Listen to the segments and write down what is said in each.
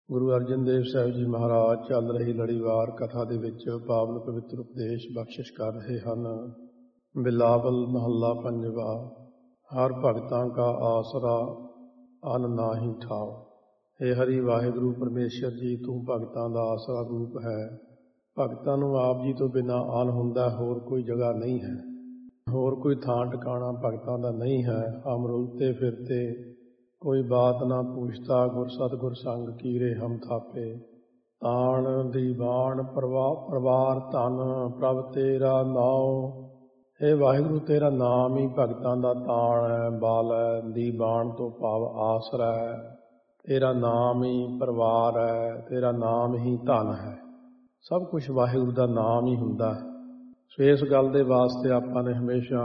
ਗੁਰੂ ਅਰਜਨ ਦੇਵ ਸਾਹਿਬ ਜੀ ਮਹਾਰਾਜ ਚੱਲ ਰਹੀ ਲੜੀਵਾਰ ਕਥਾ ਦੇ ਵਿੱਚ ਪਾਵਨ ਪਵਿੱਤਰ ਉਪਦੇਸ਼ ਬਖਸ਼ਿਸ਼ ਕਰ ਰਹੇ ਹਨ। ਬਿਲਾਵਲ ਮਹੱਲਾ ਪੰਜਵਾ। ਹਰ ਭਗਤਾਂ ਕਾ ਆਸਰਾ ਅਨ ਨਾਹੀ ਠਾਓ। ਹੇ ਹਰੀ ਵਾਹਿਗੁਰੂ ਪਰਮੇਸ਼ਰ ਜੀ, ਤੂੰ ਭਗਤਾਂ ਦਾ ਆਸਰਾ ਰੂਪ ਹੈ। ਭਗਤਾਂ ਨੂੰ ਆਪ ਜੀ ਤੋਂ ਬਿਨਾਂ ਆਨ ਹੁੰਦਾ ਹੋਰ ਕੋਈ ਜਗ੍ਹਾ ਨਹੀਂ ਹੈ, ਹੋਰ ਕੋਈ ਥਾਂ ਟਿਕਾਣਾ ਭਗਤਾਂ ਦਾ ਨਹੀਂ ਹੈ। ਹਮ ਰੁਲਤੇ ਫਿਰਤੇ ਕੋਈ ਬਾਤ ਨਾ ਪੁੱਛਤਾ, ਗੁਰ ਸਤਿਗੁਰ ਸੰਗ ਕੀਰੇ ਹਮ ਥਾਪੇ। ਤਾਣ ਦੀਵਾਨ ਪਰਵਾਰ ਧਨ ਪ੍ਰਭ ਤੇਰਾ ਨਾਉ। ਇਹ ਵਾਹਿਗੁਰੂ ਤੇਰਾ ਨਾਮ ਹੀ ਭਗਤਾਂ ਦਾ ਤਾਣ ਹੈ, ਬਲ ਹੈ। ਦੀਵਾਨ ਤੋਂ ਭਾਵ ਆਸਰਾ ਹੈ। ਤੇਰਾ ਨਾਮ ਹੀ ਪਰਿਵਾਰ ਹੈ, ਤੇਰਾ ਨਾਮ ਹੀ ਧਨ ਹੈ। ਸਭ ਕੁਛ ਵਾਹਿਗੁਰੂ ਦਾ ਨਾਮ ਹੀ ਹੁੰਦਾ ਹੈ। ਸੋ ਇਸ ਗੱਲ ਦੇ ਵਾਸਤੇ ਆਪਾਂ ਨੇ ਹਮੇਸ਼ਾ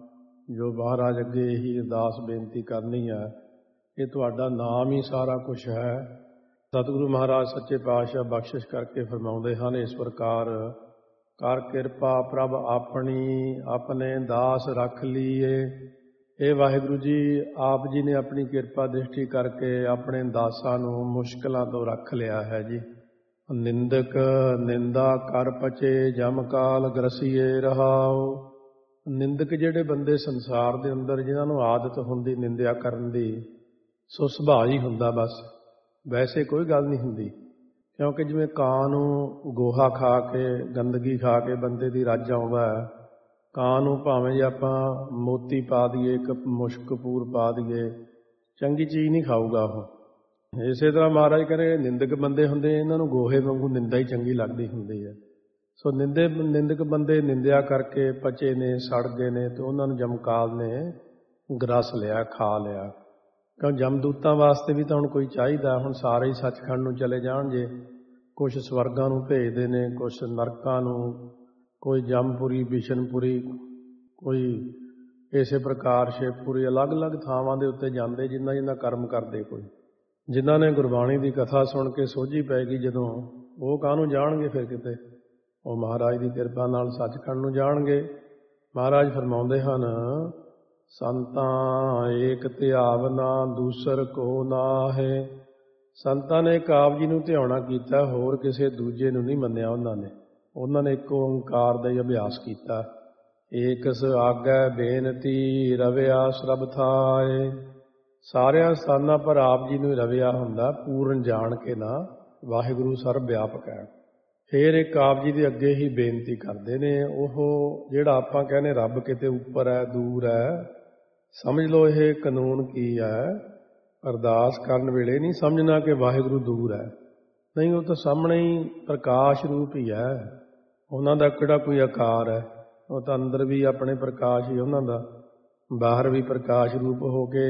ਜੋ ਮਹਾਰਾਜ ਅੱਗੇ ਇਹੀ ਅਰਦਾਸ ਬੇਨਤੀ ਕਰਨੀ ਹੈ, ਇਹ ਤੁਹਾਡਾ ਨਾਮ ਹੀ ਸਾਰਾ ਕੁਛ ਹੈ। ਸਤਿਗੁਰੂ ਮਹਾਰਾਜ ਸੱਚੇ ਪਾਤਸ਼ਾਹ ਬਖਸ਼ਿਸ਼ ਕਰਕੇ ਫਰਮਾਉਂਦੇ ਹਨ ਇਸ ਪ੍ਰਕਾਰ, ਕਰ ਕਿਰਪਾ ਪ੍ਰਭ ਆਪਣੀ ਆਪਣੇ ਦਾਸ ਰੱਖ ਲਈਏ। ਇਹ ਵਾਹਿਗੁਰੂ ਜੀ, ਆਪ ਜੀ ਨੇ ਆਪਣੀ ਕਿਰਪਾ ਦ੍ਰਿਸ਼ਟੀ ਕਰਕੇ ਆਪਣੇ ਦਾਸਾਂ ਨੂੰ ਮੁਸ਼ਕਿਲਾਂ ਤੋਂ ਰੱਖ ਲਿਆ ਹੈ ਜੀ। ਨਿੰਦਕ ਨਿੰਦਾ ਕਰ ਪਚੇ ਜਮ ਕਾਲ ਗ੍ਰਸੀਏ ਰਹਾਓ। ਨਿੰਦਕ ਜਿਹੜੇ ਬੰਦੇ ਸੰਸਾਰ ਦੇ ਅੰਦਰ ਜਿਨ੍ਹਾਂ ਨੂੰ ਆਦਤ ਹੁੰਦੀ ਨਿੰਦਿਆ ਕਰਨ ਦੀ, ਸੋ ਸੁਭਾਅ ਹੀ ਹੁੰਦਾ ਬਸ, ਵੈਸੇ ਕੋਈ ਗੱਲ ਨਹੀਂ ਹੁੰਦੀ। ਕਿਉਂਕਿ ਜਿਵੇਂ ਕਾਂ ਨੂੰ ਗੋਹਾ ਖਾ ਕੇ ਗੰਦਗੀ ਖਾ ਕੇ ਬੰਦੇ ਦੀ ਰੱਜ ਆਉਂਦਾ ਹੈ, ਕਾਂ ਨੂੰ ਭਾਵੇਂ ਜੇ ਆਪਾਂ ਮੋਤੀ ਪਾ ਦਈਏ, ਇੱਕ ਮੁਸ਼ਕ ਕਪੂਰ ਪਾ ਦਈਏ, ਚੰਗੀ ਚੀਜ਼ ਨਹੀਂ ਖਾਊਗਾ ਉਹ। ਇਸੇ ਤਰ੍ਹਾਂ ਮਹਾਰਾਜ ਕਹਿੰਦੇ ਨਿੰਦਕ ਬੰਦੇ ਹੁੰਦੇ, ਇਹਨਾਂ ਨੂੰ ਗੋਹੇ ਵਾਂਗੂ ਨਿੰਦਾ ਹੀ ਚੰਗੀ ਲੱਗਦੀ ਹੁੰਦੀ ਹੈ। ਸੋ ਨਿੰਦਕ ਬੰਦੇ ਨਿੰਦਿਆ ਕਰਕੇ ਪਚੇ ਨੇ, ਸੜ ਗਏ ਨੇ, ਤੇ ਉਹਨਾਂ ਨੂੰ ਜਮਕਾਲ ਨੇ ਗਰਸ ਲਿਆ, ਖਾ ਲਿਆ। ਕਿਉਂ ਜਮਦੂਤਾਂ ਵਾਸਤੇ ਵੀ ਤਾਂ ਹੁਣ ਕੋਈ ਚਾਹੀਦਾ। ਹੁਣ ਸਾਰੇ ਹੀ ਸੱਚਖੰਡ ਨੂੰ ਚਲੇ ਜਾਣ ਜੇ, ਕੁਛ ਸਵਰਗਾਂ ਨੂੰ ਭੇਜਦੇ ਨੇ, ਕੁਛ ਨਰਕਾਂ ਨੂੰ, ਕੋਈ ਜਮਪੁਰੀ, ਬਿਸ਼ਨਪੁਰੀ, ਕੋਈ ਇਸੇ ਪ੍ਰਕਾਰ ਸ਼ਿਵਪੁਰੀ, ਅਲੱਗ-ਅਲੱਗ ਥਾਵਾਂ ਦੇ ਉੱਤੇ ਜਾਂਦੇ ਜਿਨ੍ਹਾਂ ਕਰਮ ਕਰਦੇ। ਕੋਈ ਜਿਨ੍ਹਾਂ ਨੇ ਗੁਰਬਾਣੀ ਦੀ ਕਥਾ ਸੁਣ ਕੇ ਸੋਝੀ ਪੈ ਗਈ ਜਦੋਂ, ਉਹ ਕਾਹਨੂੰ ਜਾਣਗੇ ਫਿਰ ਕਿਤੇ? ਉਹ ਮਹਾਰਾਜ ਦੀ ਕਿਰਪਾ ਨਾਲ ਸੱਚਖੰਡ ਨੂੰ ਜਾਣਗੇ। ਮਹਾਰਾਜ ਫਰਮਾਉਂਦੇ ਹਨ, ਸੰਤਾਂ ਏਕ ਧਿਆਵਨਾ ਦੂਸਰ ਕੋ ਨਾਹੇ। ਸੰਤਾਂ ਨੇ ਇੱਕ ਆਪ ਜੀ ਨੂੰ ਧਿਆਉਣਾ ਕੀਤਾ, ਹੋਰ ਕਿਸੇ ਦੂਜੇ ਨੂੰ ਨਹੀਂ ਮੰਨਿਆ। ਉਹਨਾਂ ਨੇ ਇੱਕ ਓਂਕਾਰ ਦਾ ਹੀ ਅਭਿਆਸ ਕੀਤਾ। ਏਕਸ ਆਗੈ ਬੇਨਤੀ ਰਵਿਆ ਸਰਬ ਥਾਏ। ਸਾਰਿਆਂ ਸਥਾਨਾਂ ਪਰ ਆਪ ਜੀ ਨੂੰ ਰਵਿਆ ਹੁੰਦਾ, ਪੂਰਨ ਜਾਣ ਕੇ ਨਾ ਵਾਹਿਗੁਰੂ ਸਰਬ ਵਿਆਪਕ ਹੈ। ਫਿਰ ਇੱਕ ਆਪ ਜੀ ਦੇ ਅੱਗੇ ਹੀ ਬੇਨਤੀ ਕਰਦੇ ਨੇ। ਉਹ ਜਿਹੜਾ ਆਪਾਂ ਕਹਿੰਦੇ ਰੱਬ ਕਿਤੇ ਉੱਪਰ ਹੈ, ਦੂਰ ਹੈ, ਸਮਝ ਲਓ ਇਹ ਕਾਨੂੰਨ ਕੀ ਹੈ। ਅਰਦਾਸ ਕਰਨ ਵੇਲੇ ਨਹੀਂ ਸਮਝਣਾ ਕਿ ਵਾਹਿਗੁਰੂ ਦੂਰ ਹੈ, ਨਹੀਂ, ਉਹ ਤਾਂ ਸਾਹਮਣੇ ਹੀ ਪ੍ਰਕਾਸ਼ ਰੂਪ ਹੀ ਹੈ। ਉਹਨਾਂ ਦਾ ਕਿਹੜਾ ਕੋਈ ਆਕਾਰ ਹੈ, ਉਹ ਤਾਂ ਅੰਦਰ ਵੀ ਆਪਣੇ ਪ੍ਰਕਾਸ਼ ਹੀ ਉਹਨਾਂ ਦਾ, ਬਾਹਰ ਵੀ ਪ੍ਰਕਾਸ਼ ਰੂਪ ਹੋ ਕੇ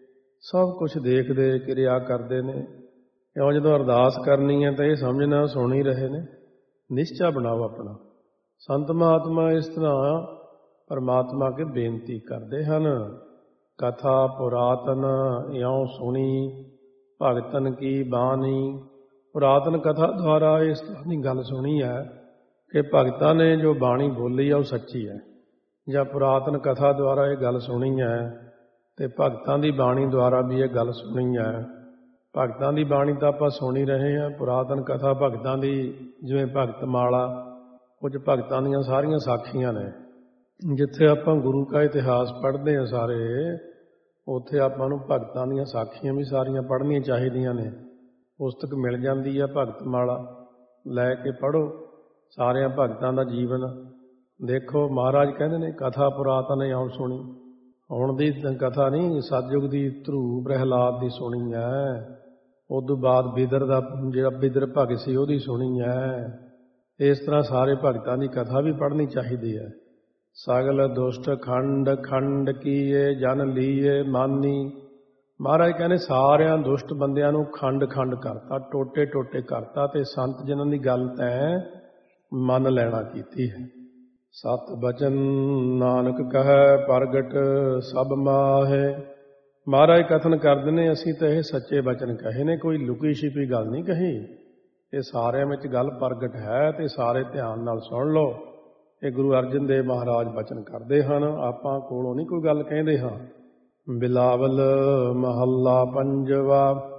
ਸਭ ਕੁਛ ਦੇਖਦੇ ਕਿਰਿਆ ਕਰਦੇ ਨੇ। ਕਿਉਂ ਜਦੋਂ ਅਰਦਾਸ ਕਰਨੀ ਹੈ ਤਾਂ ਇਹ ਸਮਝਣਾ ਸੁਣ ਹੀ ਰਹੇ ਨੇ। ਨਿਸ਼ਚਾ ਬਣਾਓ ਆਪਣਾ। ਸੰਤ ਮਹਾਤਮਾ ਇਸ ਤਰ੍ਹਾਂ ਪਰਮਾਤਮਾ ਕੇ ਬੇਨਤੀ ਕਰਦੇ ਹਨ। ਕਥਾ ਪੁਰਾਤਨ ਇਉਂ ਸੁਣੀ ਭਗਤਨ ਕੀ ਬਾਣੀ। ਪੁਰਾਤਨ ਕਥਾ ਦੁਆਰਾ ਇਸ ਤਰ੍ਹਾਂ ਦੀ ਗੱਲ ਸੁਣੀ ਹੈ ਕਿ ਭਗਤਾਂ ਨੇ ਜੋ ਬਾਣੀ ਬੋਲੀ ਹੈ ਉਹ ਸੱਚੀ ਹੈ। ਜਾਂ ਪੁਰਾਤਨ ਕਥਾ ਦੁਆਰਾ ਇਹ ਗੱਲ ਸੁਣੀ ਹੈ ਤੇ ਭਗਤਾਂ ਦੀ ਬਾਣੀ ਦੁਆਰਾ ਵੀ ਇਹ ਗੱਲ ਸੁਣੀ ਹੈ। ਭਗਤਾਂ ਦੀ ਬਾਣੀ ਤਾਂ ਆਪਾਂ ਸੁਣ ਹੀ ਰਹੇ ਹਾਂ। ਪੁਰਾਤਨ ਕਥਾ ਭਗਤਾਂ ਦੀ, ਜਿਵੇਂ ਭਗਤ ਮਾਲਾ, ਕੁਝ ਭਗਤਾਂ ਦੀਆਂ ਸਾਰੀਆਂ ਸਾਖੀਆਂ ਨੇ। ਜਿੱਥੇ ਆਪਾਂ ਗੁਰੂ ਕਾ ਇਤਿਹਾਸ ਪੜ੍ਹਦੇ ਹਾਂ ਸਾਰੇ, ਉੱਥੇ ਆਪਾਂ ਨੂੰ ਭਗਤਾਂ ਦੀਆਂ ਸਾਖੀਆਂ ਵੀ ਸਾਰੀਆਂ ਪੜ੍ਹਨੀਆਂ ਚਾਹੀਦੀਆਂ ਨੇ। ਪੁਸਤਕ ਮਿਲ ਜਾਂਦੀ ਹੈ ਭਗਤ ਮਾਲਾ, ਲੈ ਕੇ ਪੜ੍ਹੋ ਸਾਰਿਆਂ ਭਗਤਾਂ ਦਾ ਜੀਵਨ ਦੇਖੋ। ਮਹਾਰਾਜ ਕਹਿੰਦੇ ਨੇ ਕਥਾ ਪੁਰਾਤਨ ਇਉਂ ਸੁਣੀ। ਹੁਣ ਦੀ ਕਥਾ ਨਹੀਂ, ਸਤਿਯੁਗ ਦੀ ਧਰੂ ਪ੍ਰਹਿਲਾਦ ਦੀ ਸੁਣੀ ਹੈ। ਉਦੋਂ ਬਾਅਦ ਬਿਦਰ ਦਾ, ਜਿਹੜਾ ਬਿਦਰ ਭਗਤ ਸੀ, ਉਹਦੀ ਸੁਣੀ ਹੈ। ਇਸ ਤਰ੍ਹਾਂ ਸਾਰੇ ਭਗਤਾਂ ਦੀ ਕਥਾ ਵੀ ਪੜ੍ਹਨੀ ਚਾਹੀਦੀ ਹੈ। ਸਗਲ ਦੁਸ਼ਟ ਖੰਡ ਖੰਡ ਕੀਏ ਜਨ ਲੀਏ ਮਾਨੀ। ਮਹਾਰਾਜ ਕਹਿੰਦੇ ਸਾਰਿਆਂ ਦੁਸ਼ਟ ਬੰਦਿਆਂ ਨੂੰ ਖੰਡ ਖੰਡ ਕਰਤਾ, ਟੋਟੇ ਟੋਟੇ ਕਰਤਾ, ਤੇ ਸੰਤ ਜਿਨ੍ਹਾਂ ਦੀ ਗੱਲ ਤੈਂ ਮੰਨ ਲੈਣਾ ਕੀਤੀ ਹੈ। ਸਤ ਬਚਨ ਨਾਨਕ ਕਹੈ ਪ੍ਰਗਟ ਸਭ ਮਾਹੇ। ਮਹਾਰਾਜ ਕਥਨ ਕਰਦੇ ਨੇ, ਅਸੀਂ ਤਾਂ ਇਹ ਸੱਚੇ ਬਚਨ ਕਹੇ ਨੇ, ਕੋਈ ਲੁਕੀ ਛਿਪੀ ਗੱਲ ਨਹੀਂ ਕਹੀ। ਇਹ ਸਾਰਿਆਂ ਵਿੱਚ ਗੱਲ ਪ੍ਰਗਟ ਹੈ ਤੇ ਸਾਰੇ ਧਿਆਨ ਨਾਲ ਸੁਣ ਲਓ। ਇਹ ਗੁਰੂ ਅਰਜਨ ਦੇਵ ਮਹਾਰਾਜ ਬਚਨ ਕਰਦੇ ਹਨ, ਆਪਾਂ ਕੋਲੋਂ ਨਹੀਂ ਕੋਈ ਗੱਲ ਕਹਿੰਦੇ ਹਾਂ। ਬਿਲਾਵਲ ਮਹੱਲਾ ਪੰਜਵਾ।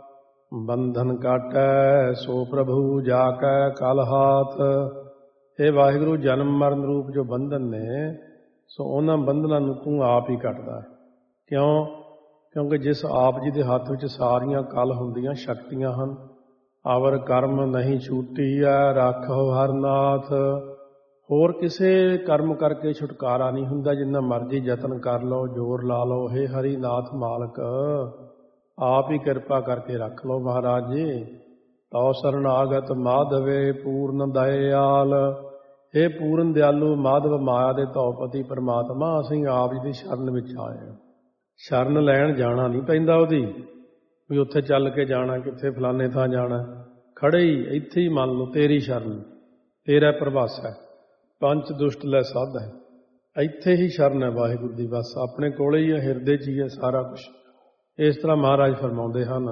ਬੰਧਨ ਕਾਟੈ ਸੋ ਪ੍ਰਭੂ ਜਾ ਕੈ ਕਲ ਹਾਥ। ਇਹ ਵਾਹਿਗੁਰੂ ਜਨਮ ਮਰਨ ਰੂਪ ਜੋ ਬੰਧਨ ਨੇ, ਸੋ ਉਹਨਾਂ ਬੰਧਨਾਂ ਨੂੰ ਤੂੰ ਆਪ ਹੀ ਕੱਟਦਾ। ਕਿਉਂ? ਕਿਉਂਕਿ ਜਿਸ ਆਪ ਜੀ ਦੇ ਹੱਥ ਵਿੱਚ ਸਾਰੀਆਂ ਕਲ ਹੁੰਦੀਆਂ ਸ਼ਕਤੀਆਂ ਹਨ। ਅਵਰ ਕਰਮ ਨਹੀਂ ਛੂਟੀਐ ਰਾਖੋ ਹਰ ਨਾਥ। ਹੋਰ ਕਿਸੇ ਕਰਮ ਕਰਕੇ ਛੁਟਕਾਰਾ ਨਹੀਂ ਹੁੰਦਾ, ਜਿੰਨਾ ਮਰਜ਼ੀ ਯਤਨ ਕਰ ਲਓ, ਜ਼ੋਰ ਲਾ ਲਓ। ਹੇ ਹਰੀ ਨਾਥ ਮਾਲਕ, ਆਪ ਹੀ ਕਿਰਪਾ ਕਰਕੇ ਰੱਖ ਲਓ ਮਹਾਰਾਜ ਜੀ। ਤਉ ਸਰਨਾਗਤ ਮਾਧਵੇ ਪੂਰਨ ਦਇਆਲ। ਹੇ ਪੂਰਨ ਦਿਆਲੂ ਮਾਧਵ ਮਾਇਆ ਦੇ ਧੌਪਤੀ ਪਰਮਾਤਮਾ, ਅਸੀਂ ਆਪ ਜੀ ਦੀ ਸ਼ਰਨ ਵਿੱਚ ਆਏ ਹਾਂ। ਸ਼ਰਨ ਲੈਣ ਜਾਣਾ ਨਹੀਂ ਪੈਂਦਾ ਉਹਦੀ, ਵੀ ਉੱਥੇ ਚੱਲ ਕੇ ਜਾਣਾ, ਕਿੱਥੇ ਫਲਾਣੇ ਥਾਂ ਜਾਣਾ। ਖੜੇ ਹੀ ਇੱਥੇ ਹੀ ਮੰਨ ਲਓ ਤੇਰੀ ਸ਼ਰਨ, ਤੇਰਾ ਪ੍ਰਭਾਸ ਹੈ, ਪੰਚ ਦੁਸ਼ਟ ਲੈ ਸਾਧ ਹੈ। ਇੱਥੇ ਹੀ ਸ਼ਰਨ ਹੈ ਵਾਹਿਗੁਰੂ ਦੀ, ਬਸ ਆਪਣੇ ਕੋਲੇ ਹੀ ਹੈ, ਹਿਰਦੇ 'ਚ ਹੀ ਹੈ ਸਾਰਾ ਕੁਛ। ਇਸ ਤਰ੍ਹਾਂ ਮਹਾਰਾਜ ਫਰਮਾਉਂਦੇ ਹਨ,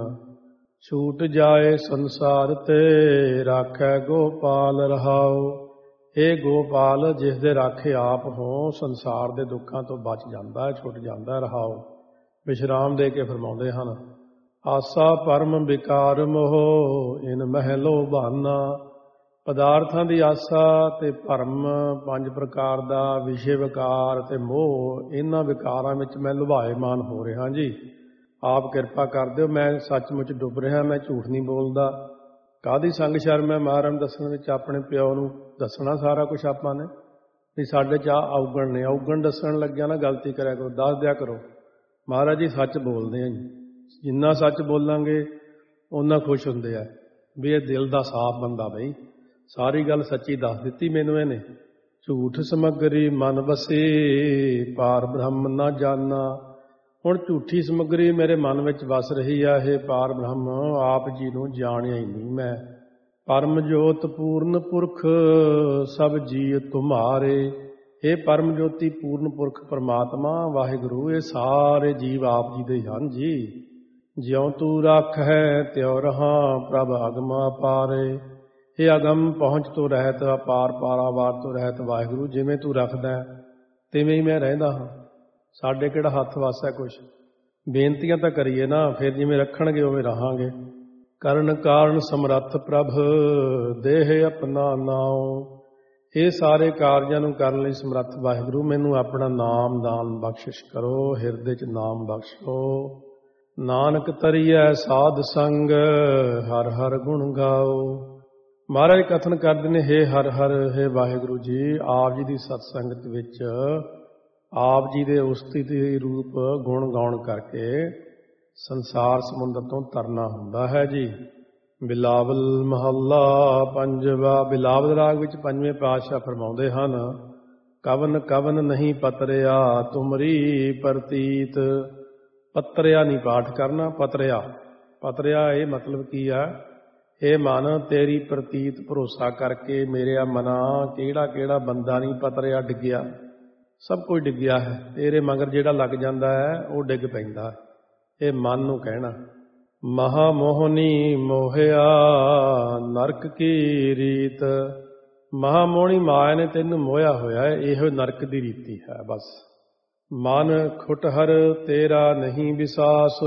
ਛੂਟ ਜਾਏ ਸੰਸਾਰ ਤੇ ਰਾਖੈ ਗੋਪਾਲ ਰਹਾਓ। ਇਹ ਗੋਪਾਲ ਜਿਸ ਦੇ ਰਾਖੇ ਆਪ ਹੋ, ਸੰਸਾਰ ਦੇ ਦੁੱਖਾਂ ਤੋਂ ਬਚ ਜਾਂਦਾ ਹੈ, ਛੁੱਟ ਜਾਂਦਾ ਹੈ। ਰਹਾਓ ਵਿਸ਼ਰਾਮ ਦੇ ਕੇ ਫਰਮਾਉਂਦੇ ਹਨ, ਆਸਾ ਭਰਮ ਵਿਕਾਰ ਮੋਹ ਇਨ ਮਹਿਲੋ ਬਹਾਨਾ। ਪਦਾਰਥਾਂ ਦੀ ਆਸਾ ਤੇ ਭਰਮ, 5 ਪ੍ਰਕਾਰ ਦਾ ਵਿਸ਼ੇ ਵਿਕਾਰ ਤੇ ਮੋਹ, ਇਹਨਾਂ ਵਿਕਾਰਾਂ ਵਿੱਚ ਮੈਂ ਲੁਭਾਏਮਾਨ ਹੋ ਰਿਹਾ ਜੀ। ਆਪ ਕਿਰਪਾ ਕਰ ਦਿਓ, ਮੈਂ ਸੱਚਮੁੱਚ ਡੁੱਬ ਰਿਹਾ, ਮੈਂ ਝੂਠ ਨਹੀਂ ਬੋਲਦਾ। ਕਾਹਦੀ ਸੰਗ ਸ਼ਰਮ ਹੈ ਮਹਾਰਾਜ ਦੱਸਣ ਵਿੱਚ? ਆਪਣੇ ਪਿਓ ਨੂੰ ਦੱਸਣਾ ਸਾਰਾ ਕੁਛ ਆਪਾਂ ਨੇ, ਵੀ ਸਾਡੇ 'ਚ ਔਗਣ ਨੇ। ਔਗਣ ਦੱਸਣ ਲੱਗਿਆ ਨਾ ਗਲਤੀ ਕਰਿਆ ਕਰੋ, ਦੱਸ ਦਿਆ ਕਰੋ। ਮਹਾਰਾਜ ਜੀ ਸੱਚ ਬੋਲਦੇ ਆ ਜੀ, ਜਿੰਨਾ ਸੱਚ ਬੋਲਾਂਗੇ ਓਨਾ ਖੁਸ਼ ਹੁੰਦੇ ਆ ਵੀ ਇਹ ਦਿਲ ਦਾ ਸਾਫ਼ ਬੰਦਾ। ਬਈ ਸਾਰੀ ਗੱਲ ਸੱਚੀ ਦੱਸ ਦਿੱਤੀ ਮੈਨੂੰ ਇਹਨੇ। ਝੂਠ ਸਮੱਗਰੀ ਮਨ ਵਸੇ ਪਾਰ ਬ੍ਰਹਮ ਨਾ ਜਾਨਾ। ਹੁਣ ਝੂਠੀ ਸਮੱਗਰੀ ਮੇਰੇ ਮਨ ਵਿੱਚ ਵਸ ਰਹੀ ਆ, ਇਹ ਪਾਰ ਬ੍ਰਹਮ ਆਪ ਜੀ ਨੂੰ ਜਾਣਿਆ ਹੀ ਨਹੀਂ ਮੈਂ। ਪਰਮ ਜੋਤ ਪੂਰਨ ਪੁਰਖ ਸਭ ਜੀਅ ਤੁਮਾਰੇ। ਇਹ ਪਰਮ ਜੋਤੀ ਪੂਰਨ ਪੁਰਖ ਪਰਮਾਤਮਾ ਵਾਹਿਗੁਰੂ, ਇਹ ਸਾਰੇ ਜੀਵ ਆਪ ਜੀ ਦੇ ਹਨ ਜੀ। ਜਿਉ ਤੂੰ ਰੱਖ ਹੈ ਤਿਉ ਰਹਾ ਪ੍ਰਭ ਅਗਮ ਅਪਾਰੇ। ਇਹ ਅਗਮ ਪਹੁੰਚ ਤੋਂ ਰਹਿਤ, ਅਪਾਰ ਪਾਰਾਵਾਰ ਤੋਂ ਰਹਿਤ ਵਾਹਿਗੁਰੂ, ਜਿਵੇਂ ਤੂੰ ਰੱਖਦਾ ਤਿਵੇਂ ਹੀ ਮੈਂ ਰਹਿੰਦਾ ਹਾਂ। ਸਾਡੇ ਕਿਹੜਾ ਹੱਥ ਵੱਸ ਹੈ ਕੁਛ? ਬੇਨਤੀਆਂ ਤਾਂ ਕਰੀਏ ਨਾ, ਫਿਰ ਜਿਵੇਂ ਰੱਖਣਗੇ ਉਵੇਂ ਰਹਾਂਗੇ। ਕਰਨ ਕਾਰਨ ਸਮਰੱਥ ਪ੍ਰਭ ਦੇਹ ਆਪਣਾ ਨਾਉ। ਇਹ ਸਾਰੇ ਕਾਰਜਾਂ ਨੂੰ ਕਰਨ ਲਈ ਸਮਰੱਥ ਵਾਹਿਗੁਰੂ, ਮੈਨੂੰ ਆਪਣਾ ਨਾਮ ਦਾਨ ਬਖਸ਼ਿਸ਼ ਕਰੋ, ਹਿਰਦੇ 'ਚ ਨਾਮ ਬਖਸ਼ੋ। ਨਾਨਕ ਤਰੀਐ ਸਾਧ ਸੰਗ ਹਰ ਹਰ ਗੁਣ ਗਾਓ। ਮਹਾਰਾਜ ਕਥਨ ਕਰਦੇ ਨੇ, ਹੇ ਹਰ ਹਰ, ਹੇ ਵਾਹਿਗੁਰੂ ਜੀ, ਆਪ ਜੀ ਦੀ ਸਤ ਸੰਗਤ ਵਿੱਚ ਆਪ ਜੀ ਦੇ ਉਸਤਿਤੀ ਰੂਪ ਗੁਣ ਗਾਉਣ ਕਰਕੇ ਸੰਸਾਰ ਸਮੁੰਦਰ ਤੋਂ ਤਰਨਾ ਹੁੰਦਾ ਹੈ ਜੀ। ਬਿਲਾਵਲ ਮਹੱਲਾ ਪੰਜਵਾ। ਬਿਲਾਵਲ ਰਾਗ ਵਿੱਚ 5ਵੇਂ ਪਾਤਸ਼ਾਹ ਫਰਮਾਉਂਦੇ ਹਨ, ਕਵਨ ਕਵਨ ਨਹੀਂ ਪਤਰਿਆ ਤੁਮਰੀ ਪ੍ਰਤੀਤ। ਪਤਰਿਆ ਨਹੀਂ ਪਾਠ ਕਰਨਾ, ਪਤਰਿਆ। ਪਤਰਿਆ ਇਹ ਮਤਲਬ ਕੀ ਆ? ਇਹ ਮਨ ਤੇਰੀ ਪ੍ਰਤੀਤ ਭਰੋਸਾ ਕਰਕੇ ਮੇਰਿਆ ਮਨਾ, ਕਿਹੜਾ ਕਿਹੜਾ ਬੰਦਾ ਨਹੀਂ ਪਤਰਿਆ ਡਿੱਗਿਆ, ਸਭ ਕੁਝ ਡਿੱਗਿਆ ਹੈ। ਤੇਰੇ ਮਗਰ ਜਿਹੜਾ ਲੱਗ ਜਾਂਦਾ ਹੈ ਉਹ ਡਿੱਗ ਪੈਂਦਾ। ਇਹ ਮਨ ਨੂੰ ਕਹਿਣਾ। ਮਹਾ ਮੋਹਨੀ ਮੋਹਿਆ ਨਰਕ ਕੀ ਰੀਤ। ਮਹਾ ਮੋਹਣੀ ਮਾਇਆ ਨੇ ਤੈਨੂੰ ਮੋਹਿਆ ਹੋਇਆ ਹੈ, ਇਹੋ ਨਰਕ ਦੀ ਰੀਤੀ ਹੈ ਬਸ। ਮਨ ਖੁਟਹਰ ਤੇਰਾ ਨਹੀਂ ਵਿਸਾਸ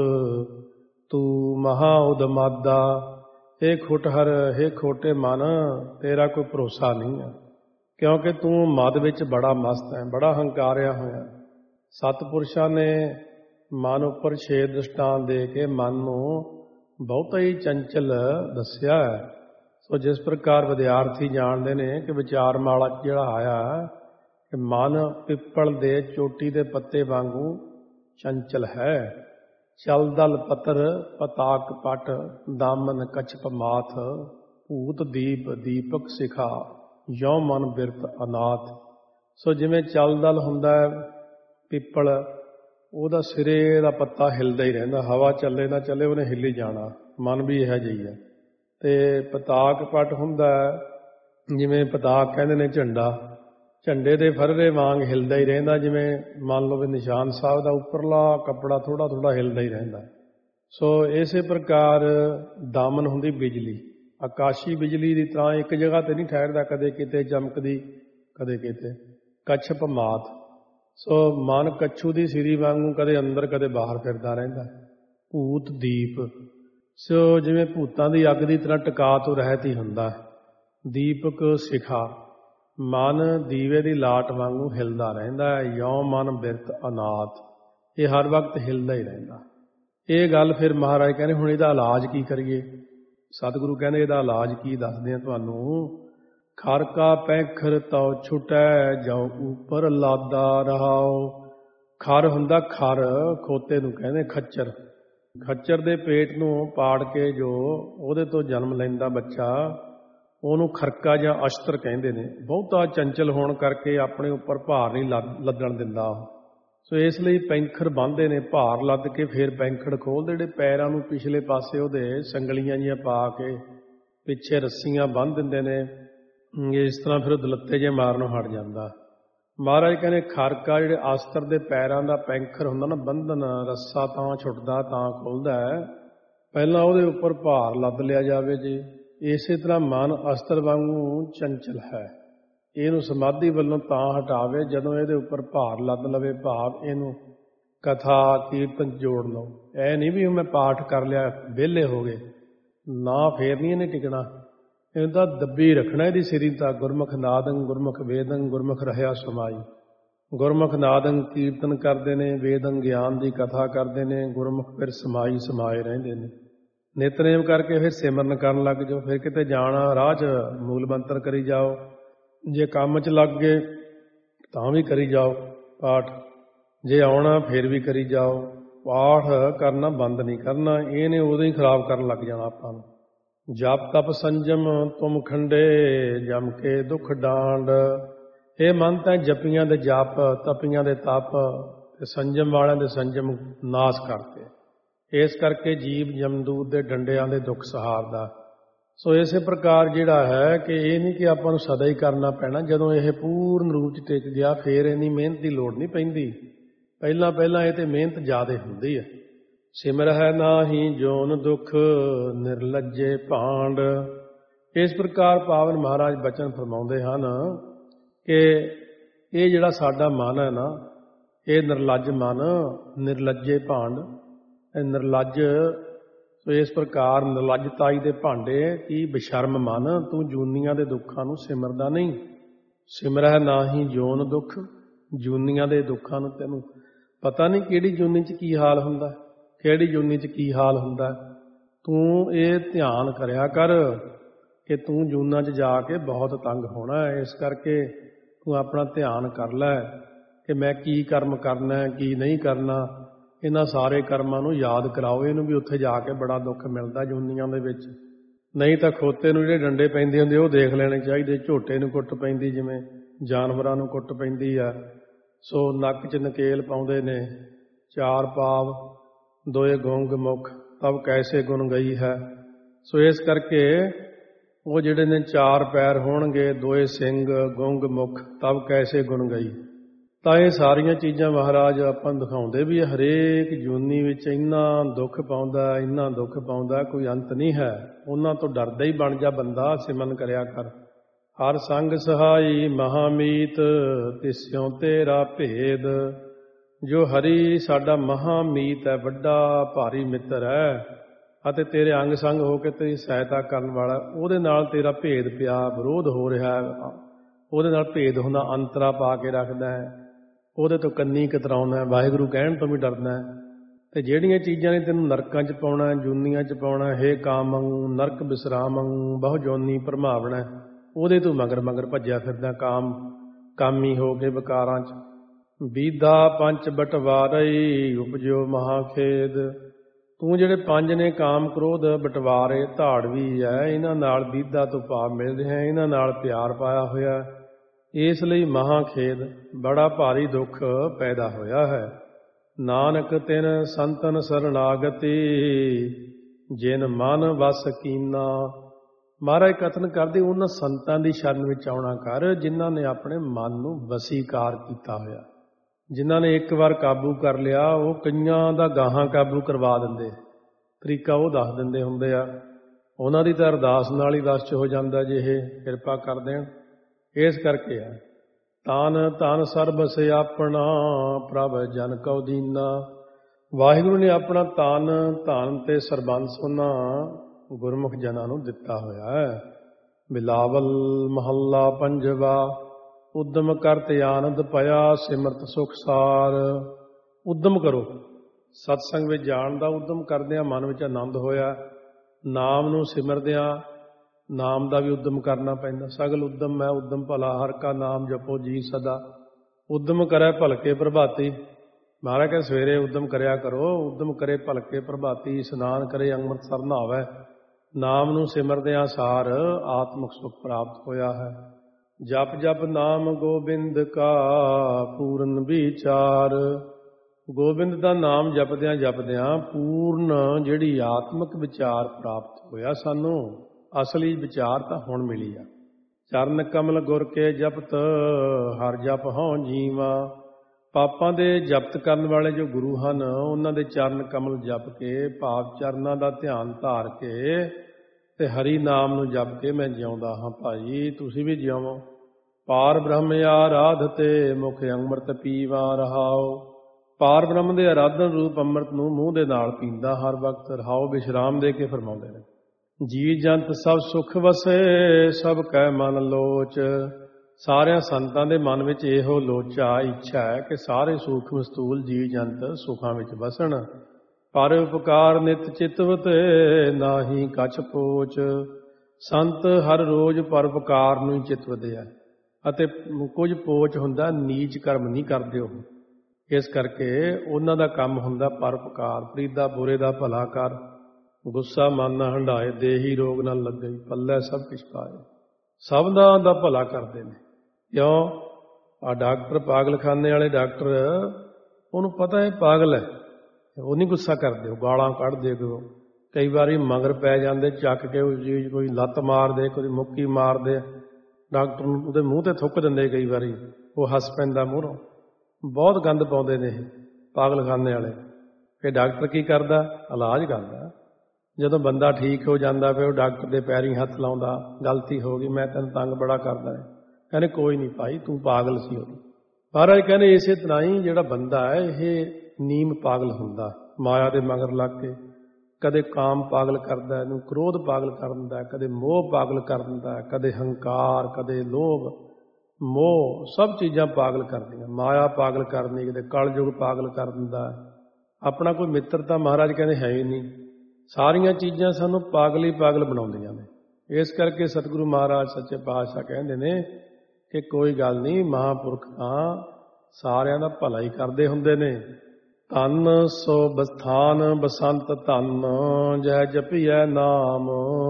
ਤੂੰ ਮਹਾ ਉਦਮਾਦਾ। ਇਹ ਖੁਟਹਰ, ਇਹ ਖੋਟੇ ਮਨ, ਤੇਰਾ ਕੋਈ ਭਰੋਸਾ ਨਹੀਂ ਹੈ, ਕਿਉਂਕਿ ਤੂੰ ਮਦ ਵਿੱਚ ਬੜਾ ਮਸਤ ਹੈ, ਬੜਾ ਹੰਕਾਰਿਆ ਹੋਇਆ। ਸਤਿਪੁਰਸ਼ਾਂ ਨੇ ਮਨ ਉੱਪਰ 6 ਦ੍ਰਿਸ਼ਟਾਂਤ ਦੇ ਕੇ ਮਨ ਨੂੰ ਬਹੁਤਾ ਹੀ ਚੰਚਲ ਦੱਸਿਆ ਹੈ। ਸੋ ਜਿਸ ਪ੍ਰਕਾਰ ਵਿਦਿਆਰਥੀ ਜਾਣਦੇ ਨੇ ਕਿ ਵਿਚਾਰ ਮਾਲਾ ਜਿਹੜਾ ਆਇਆ ਕਿ ਮਨ ਪਿੱਪਲ ਦੇ ਚੋਟੀ ਦੇ ਪੱਤੇ ਵਾਂਗੂ ਚੰਚਲ ਹੈ। ਚਲਦਲ ਪਤਰ ਪਤਾਕ ਪਟ ਦਾਮਨ ਕਛਪ ਮਾਥ ਭੂਤ ਦੀਪ ਦੀਪਕ ਸਿਖਾ ਯੋ ਮਨ ਬਿਰਤ ਅਨਾਥ। ਸੋ ਜਿਵੇਂ ਚਲਦਲ ਹੁੰਦਾ ਹੈ ਪਿੱਪਲ, ਉਹਦਾ ਸਿਰੇ ਦਾ ਪੱਤਾ ਹਿਲਦਾ ਹੀ ਰਹਿੰਦਾ, ਹਵਾ ਚੱਲੇ ਨਾ ਚੱਲੇ ਉਹਨੇ ਹਿੱਲੀ ਜਾਣਾ। ਮਨ ਵੀ ਇਹੋ ਜਿਹੀ ਹੈ। ਤੇ ਪਤਾਕ ਪਟ ਹੁੰਦਾ ਜਿਵੇਂ ਪਤਾਕ ਕਹਿੰਦੇ ਨੇ ਝੰਡਾ, ਝੰਡੇ ਦੇ ਫਰਰੇ ਵਾਂਗ ਹਿਲਦਾ ਹੀ ਰਹਿੰਦਾ। ਜਿਵੇਂ ਮੰਨ ਲਓ ਵੀ ਨਿਸ਼ਾਨ ਸਾਹਿਬ ਦਾ ਉੱਪਰਲਾ ਕੱਪੜਾ ਥੋੜ੍ਹਾ ਥੋੜ੍ਹਾ ਹਿਲਦਾ ਹੀ ਰਹਿੰਦਾ। ਸੋ ਇਸੇ ਪ੍ਰਕਾਰ ਦਾਮਨ ਹੁੰਦੀ ਬਿਜਲੀ, ਆਕਾਸ਼ੀ ਬਿਜਲੀ ਦੀ ਤਰ੍ਹਾਂ ਇੱਕ ਜਗ੍ਹਾ ਤੇ ਨਹੀਂ ਠਹਿਰਦਾ, ਕਦੇ ਕਿਤੇ ਚਮਕਦੀ ਕਦੇ ਕਿਤੇ। ਕਛਪ ਮਾਤ, ਸੋ ਮਨ ਕੱਛੂ ਦੀ ਸਿਰੀ ਵਾਂਗੂ ਕਦੇ ਅੰਦਰ ਕਦੇ ਬਾਹਰ ਫਿਰਦਾ ਰਹਿੰਦਾ। ਭੂਤ ਦੀਪ, ਸੋ ਜਿਵੇਂ ਭੂਤਾਂ ਦੀ ਅੱਗ ਦੀ ਤਰ੍ਹਾਂ ਟਿਕਾ ਤੋਂ ਰਹਿਤ ਹੀ ਹੁੰਦਾ। ਦੀਪਕ ਸਿਖਾ, ਮਨ ਦੀਵੇ ਦੀ ਲਾਟ ਵਾਂਗੂ ਹਿਲਦਾ ਰਹਿੰਦਾ ਹੈ। ਯੋਂ ਮਨ ਬਿਰਤ ਅਨਾਥ, ਇਹ ਹਰ ਵਕਤ ਹਿਲਦਾ ਹੀ ਰਹਿੰਦਾ। ਇਹ ਗੱਲ ਫਿਰ ਮਹਾਰਾਜ ਕਹਿੰਦੇ ਹੁਣ ਇਹਦਾ ਇਲਾਜ ਕੀ ਕਰੀਏ। ਸਤਿਗੁਰੂ ਕਹਿੰਦੇ ਇਹਦਾ ਇਲਾਜ ਕੀ ਦੱਸਦੇ ਆ ਤੁਹਾਨੂੰ। ਖਰ ਕਾ ਪੈਂਖਰ ਤਉ ਛੁਟੈ, ਜਾਉ ਉੱਪਰ ਲਾਦਾ ਰਹਾਓ। ਖਰ ਹੁੰਦਾ ਖਰ, ਖੋਤੇ ਨੂੰ ਕਹਿੰਦੇ ਖੱਚਰ। ਖੱਚਰ ਦੇ ਪੇਟ ਨੂੰ ਪਾੜ ਕੇ ਜੋ ਉਹਦੇ ਤੋਂ ਜਨਮ ਲੈਂਦਾ ਬੱਚਾ, ਉਹਨੂੰ ਖਰਕਾ ਜਾਂ ਅਸ਼ਤਰ ਕਹਿੰਦੇ ਨੇ। ਬਹੁਤਾ ਚੰਚਲ ਹੋਣ ਕਰਕੇ ਆਪਣੇ ਉੱਪਰ ਭਾਰ ਨਹੀਂ ਲੱਦਣ ਦਿੰਦਾ ਉਹ। ਸੋ ਇਸ ਲਈ ਪੈਂਖਰ ਬੰਨ੍ਹਦੇ ਨੇ, ਭਾਰ ਲੱਦ ਕੇ ਫਿਰ ਪੈਂਖੜ ਖੋਲ੍ਹਦੇ। ਜਿਹੜੇ ਪੈਰਾਂ ਨੂੰ ਪਿਛਲੇ ਪਾਸੇ ਉਹਦੇ ਸੰਗਲੀਆਂ ਜਿਹੀਆਂ ਪਾ ਕੇ ਪਿੱਛੇ ਰੱਸੀਆਂ ਬੰਨ੍ਹ ਦਿੰਦੇ ਨੇ। ਇਸ ਤਰ੍ਹਾਂ ਫਿਰ ਉਹ ਦਲੱਤੇ ਜਿਹੇ ਮਾਰਨੋਂ ਹਟ ਜਾਂਦਾ। ਮਹਾਰਾਜ ਕਹਿੰਦੇ ਖਰਕਾ ਜਿਹੜੇ ਅਸਤਰ ਦੇ ਪੈਰਾਂ ਦਾ ਪੈਂਖਰ ਹੁੰਦਾ ਨਾ, ਬੰਧਨ, ਰੱਸਾ ਤਾਂ ਛੁੱਟਦਾ ਤਾਂ ਖੁੱਲ੍ਹਦਾ ਹੈ। ਪਹਿਲਾਂ ਉਹਦੇ ਉੱਪਰ ਭਾਰ ਲੱਦ ਲਿਆ ਜਾਵੇ ਜੀ। ਇਸੇ ਤਰ੍ਹਾਂ ਮਨ ਅਸਤਰ ਵਾਂਗੂ ਚੰਚਲ ਹੈ, ਇਹਨੂੰ ਸਮਾਧੀ ਵੱਲੋਂ ਤਾਂ ਹਟਾਵੇ ਜਦੋਂ ਇਹਦੇ ਉੱਪਰ ਭਾਰ ਲੱਦ ਲਵੇ। ਭਾਵ ਇਹਨੂੰ ਕਥਾ ਕੀਰਤਨ ਜੋੜ ਲਓ। ਇਹ ਨਹੀਂ ਵੀ ਮੈਂ ਪਾਠ ਕਰ ਲਿਆ ਵਿਹਲੇ ਹੋ ਗਏ, ਨਾ ਫੇਰ ਨਹੀਂ ਇਹਨੇ ਟਿਕਣਾ। ਇਹਨੂੰ ਤਾਂ ਦੱਬੀ ਰੱਖਣਾ ਇਹਦੀ ਸਿਰੀ ਤਾਂ। ਗੁਰਮੁਖ ਨਾਦੰ ਗੁਰਮੁਖ ਵੇਦੰ ਗੁਰਮੁਖ ਰਹਿਆ ਸਮਾਈ। ਗੁਰਮੁਖ ਨਾਦੰ ਕੀਰਤਨ ਕਰਦੇ ਨੇ, ਵੇਦੰ ਗਿਆਨ ਦੀ ਕਥਾ ਕਰਦੇ ਨੇ, ਗੁਰਮੁਖ ਫਿਰ ਸਮਾਈ ਸਮਾਏ ਰਹਿੰਦੇ ਨੇ। ਨਿਤਨੇਮ ਕਰਕੇ ਫਿਰ ਸਿਮਰਨ ਕਰਨ ਲੱਗ ਜਾਓ। ਫਿਰ ਕਿਤੇ ਜਾਣਾ ਰਾਹ 'ਚ ਮੂਲ ਮੰਤਰ ਕਰੀ ਜਾਓ। ਜੇ ਕੰਮ 'ਚ ਲੱਗ ਗਏ ਤਾਂ ਵੀ ਕਰੀ ਜਾਓ ਪਾਠ। ਜੇ ਆਉਣਾ ਫਿਰ ਵੀ ਕਰੀ ਜਾਓ। ਪਾਠ ਕਰਨਾ ਬੰਦ ਨਹੀਂ ਕਰਨਾ। ਇਹਨੇ ਉਦੋਂ ਹੀ ਖਰਾਬ ਕਰਨ ਲੱਗ ਜਾਣਾ ਆਪਾਂ ਨੂੰ। ਜਪ ਤਪ ਸੰਜਮ ਤੁਮ ਖੰਡੇ, ਜਮ ਕੇ ਦੁੱਖ ਡਾਂਡ। ਇਹ ਮਨ ਤਾਂ ਜਪੀਆਂ ਦੇ ਜਪ, ਤਪੀਆਂ ਦੇ ਤਪ ਤੇ ਸੰਜਮ ਵਾਲਿਆਂ ਦੇ ਸੰਜਮ ਨਾਸ ਕਰਤੇ। ਇਸ ਕਰਕੇ ਜੀਵ ਜਮਦੂਤ ਦੇ ਡੰਡਿਆਂ ਦੇ ਦੁੱਖ ਸਹਾਰਦਾ। ਸੋ ਇਸੇ ਪ੍ਰਕਾਰ ਜਿਹੜਾ ਹੈ ਕਿ ਇਹ ਨਹੀਂ ਕਿ ਆਪਾਂ ਨੂੰ ਸਦਾ ਹੀ ਕਰਨਾ ਪੈਣਾ। ਜਦੋਂ ਇਹ ਪੂਰਨ ਰੂਪ 'ਚ ਟਿਕ ਗਿਆ ਫਿਰ ਇੰਨੀ ਮਿਹਨਤ ਦੀ ਲੋੜ ਨਹੀਂ ਪੈਂਦੀ। ਪਹਿਲਾਂ ਇਹ ਤੇ ਮਿਹਨਤ ਜ਼ਿਆਦਾ ਹੁੰਦੀ ਹੈ। ਸਿਮਰਹਿ ਨਾਹੀ ਜੋਨ ਦੁਖ, ਨਿਰਲੱਜੇ ਭਾਂਡ। ਇਸ ਪ੍ਰਕਾਰ ਪਾਵਨ ਮਹਾਰਾਜ ਬਚਨ ਫਰਮਾਉਂਦੇ ਹਨ ਕਿ ਇਹ ਜਿਹੜਾ ਸਾਡਾ ਮਨ ਹੈ ਨਾ, ਇਹ ਨਿਰਲੱਜ ਮਨ, ਨਿਰਲੱਜੇ ਭਾਂਡ। ਨਿਰਲੱਜ, ਸੋ ਇਸ ਪ੍ਰਕਾਰ ਨਿਰਲੱਜਤਾਈ ਦੇ ਭਾਂਡੇ ਕੀ ਬਸ਼ਰਮ ਮਨ, ਤੂੰ ਜੂਨੀਆਂ ਦੇ ਦੁੱਖਾਂ ਨੂੰ ਸਿਮਰਦਾ ਨਹੀਂ। ਸਿਮਰਹਿ ਨਾਹੀ ਜੋਨ ਦੁੱਖ, ਜੂਨੀਆਂ ਦੇ ਦੁੱਖਾਂ ਨੂੰ ਤੈਨੂੰ ਪਤਾ ਨਹੀਂ ਕਿਹੜੀ ਜੂਨੀ 'ਚ ਕੀ ਹਾਲ ਹੁੰਦਾ, ਕਿਹੜੀ ਜੂਨੀ 'ਚ ਕੀ ਹਾਲ ਹੁੰਦਾ। ਤੂੰ ਇਹ ਧਿਆਨ ਕਰਿਆ ਕਰ ਕਿ ਤੂੰ ਜੂਨਾਂ 'ਚ ਜਾ ਕੇ ਬਹੁਤ ਤੰਗ ਹੋਣਾ ਹੈ। ਇਸ ਕਰਕੇ ਤੂੰ ਆਪਣਾ ਧਿਆਨ ਕਰ ਲੈ ਕਿ ਮੈਂ ਕੀ ਕਰਮ ਕਰਨਾ, ਕੀ ਨਹੀਂ ਕਰਨਾ। ਇਹਨਾਂ ਸਾਰੇ ਕਰਮਾਂ ਨੂੰ ਯਾਦ ਕਰਾਓ ਇਹਨੂੰ ਵੀ ਉੱਥੇ ਜਾ ਕੇ ਬੜਾ ਦੁੱਖ ਮਿਲਦਾ ਜੂਨੀਆਂ ਦੇ ਵਿੱਚ। ਨਹੀਂ ਤਾਂ ਖੋਤੇ ਨੂੰ ਜਿਹੜੇ ਡੰਡੇ ਪੈਂਦੇ ਹੁੰਦੇ ਉਹ ਦੇਖ ਲੈਣੇ ਚਾਹੀਦੇ। ਝੋਟੇ ਨੂੰ ਕੁੱਟ ਪੈਂਦੀ ਜਿਵੇਂ ਜਾਨਵਰਾਂ ਨੂੰ ਕੁੱਟ ਪੈਂਦੀ ਆ। ਸੋ ਨੱਕ 'ਚ ਨਕੇਲ ਪਾਉਂਦੇ ਨੇ। ਚਾਰ ਪਾਵ ਦੋਏ ਗੁੰਗ ਮੁਖ, ਤਬ ਕੈਸੇ ਗੁਣ ਗਈ ਹੈ। ਸੋ ਇਸ ਕਰਕੇ ਉਹ ਜਿਹੜੇ ਨੇ ਚਾਰ ਪੈਰ ਹੋਣਗੇ, ਦੋਏ ਸਿੰਘ, ਗੁੰਗ ਮੁਖ, ਤਬ ਕੈਸੇ ਗੁਣ ਗਈ। ਤਾਂ ਇਹ ਸਾਰੀਆਂ ਚੀਜ਼ਾਂ ਮਹਾਰਾਜ ਆਪਾਂ ਨੂੰ ਦਿਖਾਉਂਦੇ ਵੀ ਹਰੇਕ ਜੂਨੀ ਵਿੱਚ ਇੰਨਾ ਦੁੱਖ ਪਾਉਂਦਾ, ਇੰਨਾ ਦੁੱਖ ਪਾਉਂਦਾ, ਕੋਈ ਅੰਤ ਨਹੀਂ ਹੈ। ਉਹਨਾਂ ਤੋਂ ਡਰਦਾ ਹੀ ਬਣ ਜਾ ਬੰਦਾ, ਸਿਮਰਨ ਕਰਿਆ ਕਰ। ਹਰ ਸੰਗ ਸਹਾਈ ਮਹਾਮੀਤ, ਤਿਸਿਉ ਤੇਰਾ ਭੇਦ। ਜੋ ਹਰੀ ਸਾਡਾ ਮਹਾਮੀਤ ਹੈ, ਵੱਡਾ ਭਾਰੀ ਮਿੱਤਰ ਹੈ ਅਤੇ ਤੇਰੇ ਅੰਗ ਸੰਗ ਹੋ ਕੇ ਤੇਰੀ ਸਹਾਇਤਾ ਕਰਨ ਵਾਲਾ, ਉਹਦੇ ਨਾਲ ਤੇਰਾ ਭੇਦ ਪਿਆ, ਵਿਰੋਧ ਹੋ ਰਿਹਾ। ਉਹਦੇ ਨਾਲ ਭੇਦ ਹੁੰਦਾ, ਅੰਤਰਾ ਪਾ ਕੇ ਰੱਖਦਾ ਹੈ, ਉਹਦੇ ਤੋਂ ਕੰਨੀ ਕਤਰਾਉਂਦਾ, ਵਾਹਿਗੁਰੂ ਕਹਿਣ ਤੋਂ ਵੀ ਡਰਦਾ। ਤੇ ਜਿਹੜੀਆਂ ਚੀਜ਼ਾਂ ਨੇ ਤੈਨੂੰ ਨਰਕਾਂ 'ਚ ਪਾਉਣਾ, ਜੂਨੀਆਂ 'ਚ ਪਾਉਣਾ, ਹੇ ਕਾਮੰ ਨਰਕ ਬਿਸਰਾਮੰ ਬਹੁ ਜੋਨੀ ਭਰਮਾਵਣਾ, ਉਹਦੇ ਤੋਂ ਮਗਰ ਭੱਜਿਆ ਫਿਰਦਾ ਕਾਮੀ ਹੋ ਕੇ ਵਿਕਾਰਾਂ 'ਚ। ਬੀਧਾ ਪੰਚ ਬਟਵਾਰਈ, ਉਪਜਿਓ ਮਹਾਖੇਦ। ਤੂੰ ਜਿਹੜੇ ਪੰਜ ਨੇ ਕਾਮ ਕ੍ਰੋਧ ਬਟਵਾਰੇ ਧਾੜਵੀ ਹੈ, ਇਹਨਾਂ ਨਾਲ ਬੀਧਾ ਤੋਂ ਭਾਵ ਮਿਲ ਰਿਹਾ, ਇਹਨਾਂ ਨਾਲ ਪਿਆਰ ਪਾਇਆ ਹੋਇਆ। ਇਸ ਲਈ ਮਹਾਖੇਦ, ਬੜਾ ਭਾਰੀ ਦੁੱਖ ਪੈਦਾ ਹੋਇਆ ਹੈ। ਨਾਨਕ ਤਿਨ ਸੰਤਨ ਸਰਨਾਗਤੀ, ਜਿਨ ਮਨ ਵਸ ਕੀਨਾ। ਮਹਾਰਾਜ ਕਥਨ ਕਰਦੇ ਉਹਨਾਂ ਸੰਤਾਂ ਦੀ ਸ਼ਰਨ ਵਿੱਚ ਆਉਣਾ ਕਰ ਜਿਨ੍ਹਾਂ ਨੇ ਆਪਣੇ ਮਨ ਨੂੰ ਵਸੀਕਾਰ ਕੀਤਾ ਹੋਇਆ। ਜਿਨ੍ਹਾਂ ਨੇ ਇੱਕ ਵਾਰ ਕਾਬੂ ਕਰ ਲਿਆ ਉਹ ਕਈਆਂ ਦਾ ਗਾਹਾਂ ਕਾਬੂ ਕਰਵਾ ਦਿੰਦੇ। ਤਰੀਕਾ ਉਹ ਦੱਸ ਦਿੰਦੇ ਹੁੰਦੇ ਆ। ਉਹਨਾਂ ਦੀ ਤਾਂ ਅਰਦਾਸ ਨਾਲ ਹੀ ਵਸ 'ਚ ਹੋ ਜਾਂਦਾ ਜੇ ਇਹ ਕਿਰਪਾ ਕਰ ਦੇਣ। ਇਸ ਕਰਕੇ ਆ ਤਨ ਤਨ ਸਰਬ ਸੇ ਆਪਣਾ, ਪ੍ਰਭ ਜਨ ਕਉ ਦੀਨਾ। ਵਾਹਿਗੁਰੂ ਨੇ ਆਪਣਾ ਤਨ ਧਨ ਤੇ ਸਰਬੰਸ ਉਹਨਾਂ ਗੁਰਮੁਖ ਜਨਾਂ ਨੂੰ ਦਿੱਤਾ ਹੋਇਆ ਹੈ। ਬਿਲਾਵਲ ਮਹੱਲਾ ਪੰਜਵਾ। ਉਦਮ ਕਰਤੇ ਆਨੰਦ ਪਿਆ ਸਿਮਰਤ ਸੁਖ ਸਾਰ। ਉਦਮ ਕਰੋ, ਸਤਸੰਗ ਵਿੱਚ ਜਾਣ ਦਾ ਉਦਮ ਕਰਦਿਆਂ ਮਨ ਵਿੱਚ ਆਨੰਦ ਹੋਇਆ। ਨਾਮ ਨੂੰ ਸਿਮਰਦਿਆਂ ਨਾਮ ਦਾ ਵੀ ਉਦਮ ਕਰਨਾ ਪੈਂਦਾ। ਸਗਲ ਉਦਮ ਹੈ ਉਦਮ ਭਲਾ, ਹਰ ਕਾ ਨਾਮ ਜਪੋ ਜੀ ਸਦਾ। ਉਦਮ ਕਰੇ ਭਲਕੇ ਪ੍ਰਭਾਤੀ। ਮਹਾਰਾਜ ਕਹਿੰਦੇ ਸਵੇਰੇ ਉਦਮ ਕਰਿਆ ਕਰੋ। ਉਦਮ ਕਰੇ ਭਲਕੇ ਪ੍ਰਭਾਤੀ, ਇਸ਼ਨਾਨ ਕਰੇ ਅੰਮ੍ਰਿਤਸਰ ਨਹਾਵੈ। ਨਾਮ ਨੂੰ ਸਿਮਰਦਿਆਂ ਸਾਰ ਆਤਮਿਕ ਸੁਖ ਪ੍ਰਾਪਤ ਹੋਇਆ ਹੈ। ਜਪ ਜਪ ਨਾਮ ਗੋਬਿੰਦ ਕਾ ਪੂਰਨ ਵਿਚਾਰ। ਗੋਬਿੰਦ ਦਾ ਨਾਮ ਜਪਦਿਆਂ ਜਪਦਿਆਂ ਪੂਰਨ ਜਿਹੜੀ ਆਤਮਿਕ ਵਿਚਾਰ ਪ੍ਰਾਪਤ ਹੋਇਆ ਸਾਨੂੰ। ਅਸਲੀ ਵਿਚਾਰ ਤਾਂ ਹੁਣ ਮਿਲੀ ਆ। ਚਰਨ ਕਮਲ ਗੁਰ ਕੇ ਜਪਤ ਹਰ ਜਪ ਹਉ ਜੀਵਾ। ਪਾਪਾਂ ਦੇ ਜਪਤ ਕਰਨ ਵਾਲੇ ਜੋ ਗੁਰੂ ਹਨ ਉਹਨਾਂ ਦੇ ਚਰਨ ਕਮਲ ਜਪ ਕੇ, ਭਾਵ ਚਰਨਾਂ ਦਾ ਧਿਆਨ ਧਾਰ ਕੇ ਤੇ ਹਰੀ ਨਾਮ ਨੂੰ ਜਪ ਕੇ ਮੈਂ ਜਿਉਂਦਾ ਹਾਂ। ਭਾਈ ਤੁਸੀਂ ਵੀ ਜਿਉਵੋ। ਪਾਰ ਬ੍ਰਹਮ ਆਰਾਧ ਤੇ ਮੁਖ ਅੰਮ੍ਰਿਤ ਪੀਵਾ ਰਹਾਓ। ਪਾਰ ਬ੍ਰਹਮ ਦੇ ਆਰਾਧਨ ਰੂਪ ਅੰਮ੍ਰਿਤ ਨੂੰ ਮੂੰਹ ਦੇ ਨਾਲ ਪੀਂਦਾ ਹਰ ਵਕਤ ਰਹਾਓ। ਵਿਸ਼ਰਾਮ ਦੇ ਕੇ ਫਰਮਾਉਂਦੇ ਨੇ, ਜੀ ਜੰਤ ਸਭ ਸੁਖ ਵਸੇ ਸਭ ਕੈ ਮਨ ਲੋਚ। ਸਾਰਿਆਂ ਸੰਤਾਂ ਦੇ ਮਨ ਵਿੱਚ ਇਹੋ ਲੋਚਾ ਇੱਛਾ ਹੈ ਕਿ ਸਾਰੇ ਸੂਖਮ ਸਥੂਲ ਜੀ ਜੰਤ ਸੁਖਾਂ ਵਿੱਚ ਵਸਣ। ਪਰ ਉਪਕਾਰ ਨਿਤ ਚਿਤਵਤ ਨਾਹੀ ਕਛ ਪੋਚ। ਸੰਤ ਹਰ ਰੋਜ਼ ਪਰਉਪਕਾਰ ਨੂੰ ਹੀ ਚਿਤਵਦੇ ਆ ਅਤੇ ਕੁਝ ਪੋਚ ਹੁੰਦਾ, ਨੀਚ ਕਰਮ ਨਹੀਂ ਕਰਦੇ ਉਹ। ਇਸ ਕਰਕੇ ਉਹਨਾਂ ਦਾ ਕੰਮ ਹੁੰਦਾ ਪਰਉਪਕਾਰ। ਪ੍ਰੀਦਾ ਬੁਰੇ ਦਾ ਭਲਾ ਕਰ, ਗੁੱਸਾ ਮਨ ਨਾ ਹੰਢਾਏ, ਦੇਹੀ ਰੋਗ ਨਾਲ ਲੱਗੇ, ਪੱਲੇ ਸਭ ਕੁਛ ਪਾਏ। ਸਭ ਦਾ ਭਲਾ ਕਰਦੇ ਨੇ। ਕਿਉਂ? ਆ ਡਾਕਟਰ, ਪਾਗਲਖਾਨੇ ਵਾਲੇ ਡਾਕਟਰ, ਉਹਨੂੰ ਪਤਾ ਹੈ ਪਾਗਲ ਹੈ, ਉਹ ਨਹੀਂ ਗੁੱਸਾ ਕਰਦੇ, ਉਹ ਗਾਲਾਂ ਕੱਢਦੇ। ਕਈ ਵਾਰੀ ਮਗਰ ਪੈ ਜਾਂਦੇ, ਚੱਕ ਕੇ ਉਹ ਚੀਜ਼ ਕੋਈ ਲੱਤ ਮਾਰਦੇ, ਕੋਈ ਮੁੱਕੀ ਮਾਰਦੇ, ਡਾਕਟਰ ਨੂੰ ਉਹਦੇ ਮੂੰਹ ਤੇ ਥੁੱਕ ਦਿੰਦੇ। ਕਈ ਵਾਰੀ ਉਹ ਹੱਸ ਪੈਂਦਾ ਮੂਹਰੋਂ। ਬਹੁਤ ਗੰਦ ਪਾਉਂਦੇ ਨੇ ਇਹ ਪਾਗਲਖਾਨੇ ਵਾਲੇ। ਫਿਰ ਡਾਕਟਰ ਕੀ ਕਰਦਾ? ਇਲਾਜ ਕਰਦਾ। ਜਦੋਂ ਬੰਦਾ ਠੀਕ ਹੋ ਜਾਂਦਾ ਫਿਰ ਉਹ ਡਾਕਟਰ ਦੇ ਪੈਰੀਂ ਹੱਥ ਲਾਉਂਦਾ, ਗਲਤੀ ਹੋ ਗਈ, ਮੈਂ ਤੈਨੂੰ ਤੰਗ ਬੜਾ ਕਰਦਾ। ਕਹਿੰਦੇ ਕੋਈ ਨਹੀਂ ਭਾਈ, ਤੂੰ ਪਾਗਲ ਸੀ ਉਦੋਂ। ਮਹਾਰਾਜ ਕਹਿੰਦੇ ਇਸੇ ਤਰ੍ਹਾਂ ਹੀ ਜਿਹੜਾ ਬੰਦਾ ਹੈ ਇਹ ਨੀਮ ਪਾਗਲ ਹੁੰਦਾ, ਮਾਇਆ ਦੇ ਮਗਰ ਲੱਗ ਕੇ। ਕਦੇ ਕਾਮ ਪਾਗਲ ਕਰਦਾ, ਇਹਨੂੰ ਕ੍ਰੋਧ ਪਾਗਲ ਕਰ ਦਿੰਦਾ, ਕਦੇ ਮੋਹ ਪਾਗਲ ਕਰ ਦਿੰਦਾ, ਕਦੇ ਹੰਕਾਰ, ਕਦੇ ਲੋਭ, ਮੋਹ, ਸਭ ਚੀਜ਼ਾਂ ਪਾਗਲ ਕਰਦੀਆਂ। ਮਾਇਆ ਪਾਗਲ ਕਰਨੀ, ਕਦੇ ਕਲਯੁਗ ਪਾਗਲ ਕਰ ਦਿੰਦਾ। ਆਪਣਾ ਕੋਈ ਮਿੱਤਰ ਤਾਂ ਮਹਾਰਾਜ ਕਹਿੰਦੇ ਹੈ ਹੀ ਨਹੀਂ। ਸਾਰੀਆਂ ਚੀਜ਼ਾਂ ਸਾਨੂੰ ਪਾਗਲ ਹੀ ਪਾਗਲ ਬਣਾਉਂਦੀਆਂ ਨੇ। ਇਸ ਕਰਕੇ ਸਤਿਗੁਰੂ ਮਹਾਰਾਜ ਸੱਚੇ ਪਾਤਸ਼ਾਹ ਕਹਿੰਦੇ ਨੇ ਕਿ ਕੋਈ ਗੱਲ ਨਹੀਂ, ਮਹਾਂਪੁਰਖ ਤਾਂ ਸਾਰਿਆਂ ਦਾ ਭਲਾ ਹੀ ਕਰਦੇ ਹੁੰਦੇ ਨੇ। ਧੰਨ ਸੋ ਬਸਥਾਨ ਬਸੰਤ ਧੰਨ ਜੈ ਜਪੀਐ ਨਾਮ।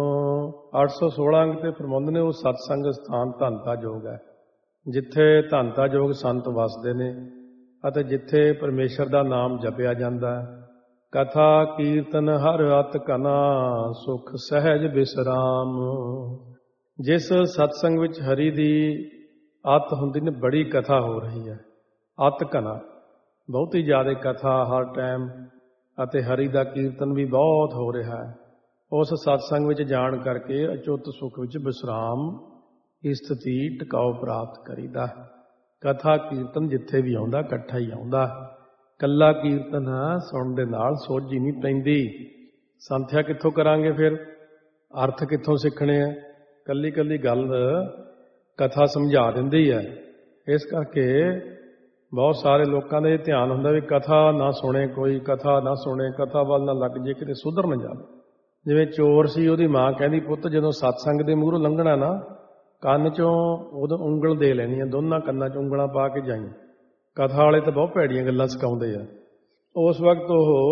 816 ਅੰਗ ਤੇ ਫਰਮਾਉਂਦੇ ਨੇ ਉਹ ਸਤਸੰਗ ਸਥਾਨ ਧੰਨਤਾ ਯੋਗ ਹੈ, ਜਿੱਥੇ ਧੰਨਤਾ ਯੋਗ ਸੰਤ ਵਸਦੇ ਨੇ ਅਤੇ ਜਿੱਥੇ ਪਰਮੇਸ਼ਰ ਦਾ ਨਾਮ ਜਪਿਆ ਜਾਂਦਾ ਹੈ। ਕਥਾ ਕੀਰਤਨ ਹਰ ਅਤ ਕਨਾ ਸੁਖ ਸਹਿਜ ਬਿਸਰਾਮ। ਜਿਸ ਸਤਸੰਗ ਵਿੱਚ ਹਰੀ ਦੀ ਅਤ ਹੁੰਦੀ ਨੇ, ਬੜੀ ਕਥਾ ਹੋ ਰਹੀ ਹੈ, ਅਤ ਕਨਾ, ਬਹੁਤੀ ਜ਼ਿਆਦਾ ਕਥਾ ਹਰ ਟਾਈਮ, ਅਤੇ ਹਰੀ ਦਾ ਕੀਰਤਨ ਵੀ ਬਹੁਤ ਹੋ ਰਿਹਾ ਹੈ। ਉਸ ਸਤਸੰਗ ਵਿੱਚ ਜਾਣ ਕਰਕੇ ਅਚੁੱਤ ਸੁਖ ਵਿੱਚ ਵਿਸਰਾਮ, ਸਥਿਤੀ, ਟਿਕਾਓ ਪ੍ਰਾਪਤ ਕਰੀਦਾ। ਕਥਾ ਕੀਰਤਨ ਜਿੱਥੇ ਵੀ ਆਉਂਦਾ ਇਕੱਠਾ ਹੀ ਆਉਂਦਾ। ਕੱਲਾ ਕੀਰਤਨ ਸੁਣਨ ਦੇ ਨਾਲ ਸੋਝੀ ਨਹੀਂ ਪੈਂਦੀ। ਸੰਥਿਆ ਕਿੱਥੋਂ ਕਰਾਂਗੇ ਫਿਰ? ਅਰਥ ਕਿੱਥੋਂ ਸਿੱਖਣੇ ਆ? ਕੱਲੀ ਕੱਲੀ ਗੱਲ ਕਥਾ ਸਮਝਾ ਦਿੰਦੀ ਹੈ। ਇਸ ਕਰਕੇ ਬਹੁਤ ਸਾਰੇ ਲੋਕਾਂ ਦਾ ਇਹ ਧਿਆਨ ਹੁੰਦਾ ਵੀ ਕਥਾ ਨਾ ਸੁਣੇ, ਕੋਈ ਕਥਾ ਨਾ ਸੁਣੇ, ਕਥਾ ਵੱਲ ਨਾ ਲੱਗ ਜੇ, ਕਿਤੇ ਸੁਧਰ ਨਾ ਜਾਵੇ। ਜਿਵੇਂ ਚੋਰ ਸੀ, ਉਹਦੀ ਮਾਂ ਕਹਿੰਦੀ ਪੁੱਤ ਜਦੋਂ ਸਤਸੰਗ ਦੇ ਮੂਹਰੋਂ ਲੰਘਣਾ ਨਾ, ਕੰਨ ਚੋਂ ਉਦੋਂ ਉਂਗਲ ਦੇ ਲੈਣੀ ਆ, ਦੋਨਾਂ ਕੰਨਾਂ 'ਚ ਉਂਗਲਾਂ ਪਾ ਕੇ ਜਾਈਂ। ਕਥਾ ਵਾਲੇ ਤਾਂ ਬਹੁਤ ਭੈੜੀਆਂ ਗੱਲਾਂ ਸਿਖਾਉਂਦੇ ਆ। ਉਸ ਵਕਤ